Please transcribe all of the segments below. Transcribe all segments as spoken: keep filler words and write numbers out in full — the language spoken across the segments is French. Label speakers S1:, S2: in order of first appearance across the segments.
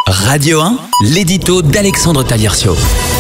S1: Radio un, l'édito d'Alexandre Taliercio.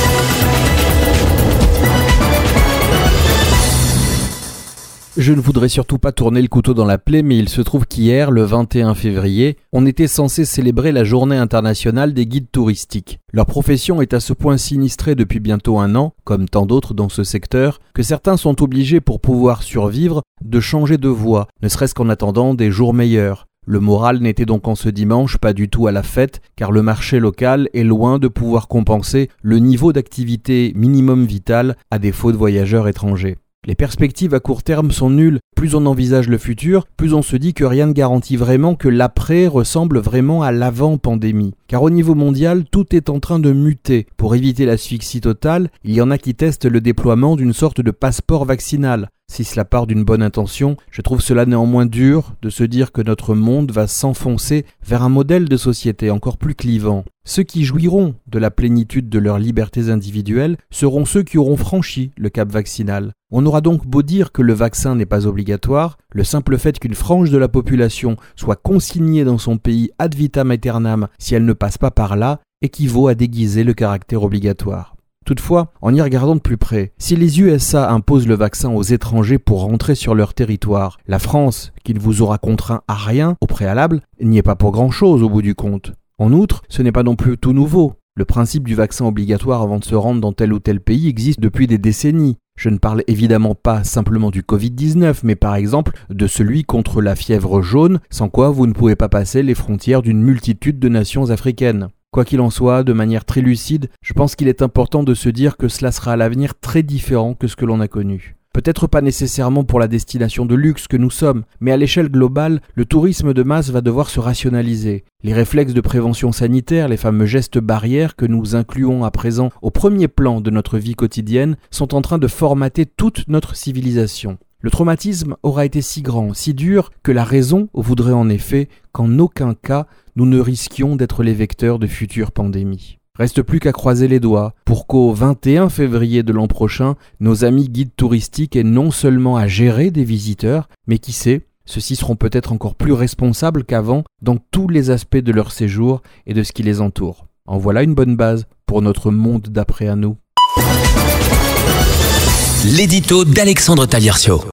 S2: Je ne voudrais surtout pas tourner le couteau dans la plaie, mais il se trouve qu'hier, le vingt et un février, on était censé célébrer la journée internationale des guides touristiques. Leur profession est à ce point sinistrée depuis bientôt un an, comme tant d'autres dans ce secteur, que certains sont obligés pour pouvoir survivre de changer de voie, ne serait-ce qu'en attendant des jours meilleurs. Le moral n'était donc en ce dimanche pas du tout à la fête, car le marché local est loin de pouvoir compenser le niveau d'activité minimum vital à défaut de voyageurs étrangers. Les perspectives à court terme sont nulles. Plus on envisage le futur, plus on se dit que rien ne garantit vraiment que l'après ressemble vraiment à l'avant-pandémie. Car au niveau mondial, tout est en train de muter. Pour éviter l'asphyxie totale, il y en a qui testent le déploiement d'une sorte de passeport vaccinal. Si cela part d'une bonne intention, je trouve cela néanmoins dur de se dire que notre monde va s'enfoncer vers un modèle de société encore plus clivant. Ceux qui jouiront de la plénitude de leurs libertés individuelles seront ceux qui auront franchi le cap vaccinal. On aura donc beau dire que le vaccin n'est pas obligatoire, le simple fait qu'une frange de la population soit consignée dans son pays ad vitam aeternam si elle ne passe pas par là équivaut à déguiser le caractère obligatoire. Toutefois, en y regardant de plus près, si les U S A imposent le vaccin aux étrangers pour rentrer sur leur territoire, la France, qui ne vous aura contraint à rien au préalable, n'y est pas pour grand-chose au bout du compte. En outre, ce n'est pas non plus tout nouveau. Le principe du vaccin obligatoire avant de se rendre dans tel ou tel pays existe depuis des décennies. Je ne parle évidemment pas simplement du covid dix-neuf, mais par exemple de celui contre la fièvre jaune, sans quoi vous ne pouvez pas passer les frontières d'une multitude de nations africaines. Quoi qu'il en soit, de manière très lucide, je pense qu'il est important de se dire que cela sera à l'avenir très différent que ce que l'on a connu. Peut-être pas nécessairement pour la destination de luxe que nous sommes, mais à l'échelle globale, le tourisme de masse va devoir se rationaliser. Les réflexes de prévention sanitaire, les fameux gestes barrières que nous incluons à présent au premier plan de notre vie quotidienne, sont en train de formater toute notre civilisation. Le traumatisme aura été si grand, si dur, que la raison voudrait en effet qu'en aucun cas nous ne risquions d'être les vecteurs de futures pandémies. Reste plus qu'à croiser les doigts pour qu'au vingt et un février de l'an prochain, nos amis guides touristiques aient non seulement à gérer des visiteurs, mais qui sait, ceux-ci seront peut-être encore plus responsables qu'avant dans tous les aspects de leur séjour et de ce qui les entoure. En voilà une bonne base pour notre monde d'après à nous.
S1: L'édito d'Alexandre Taliercio.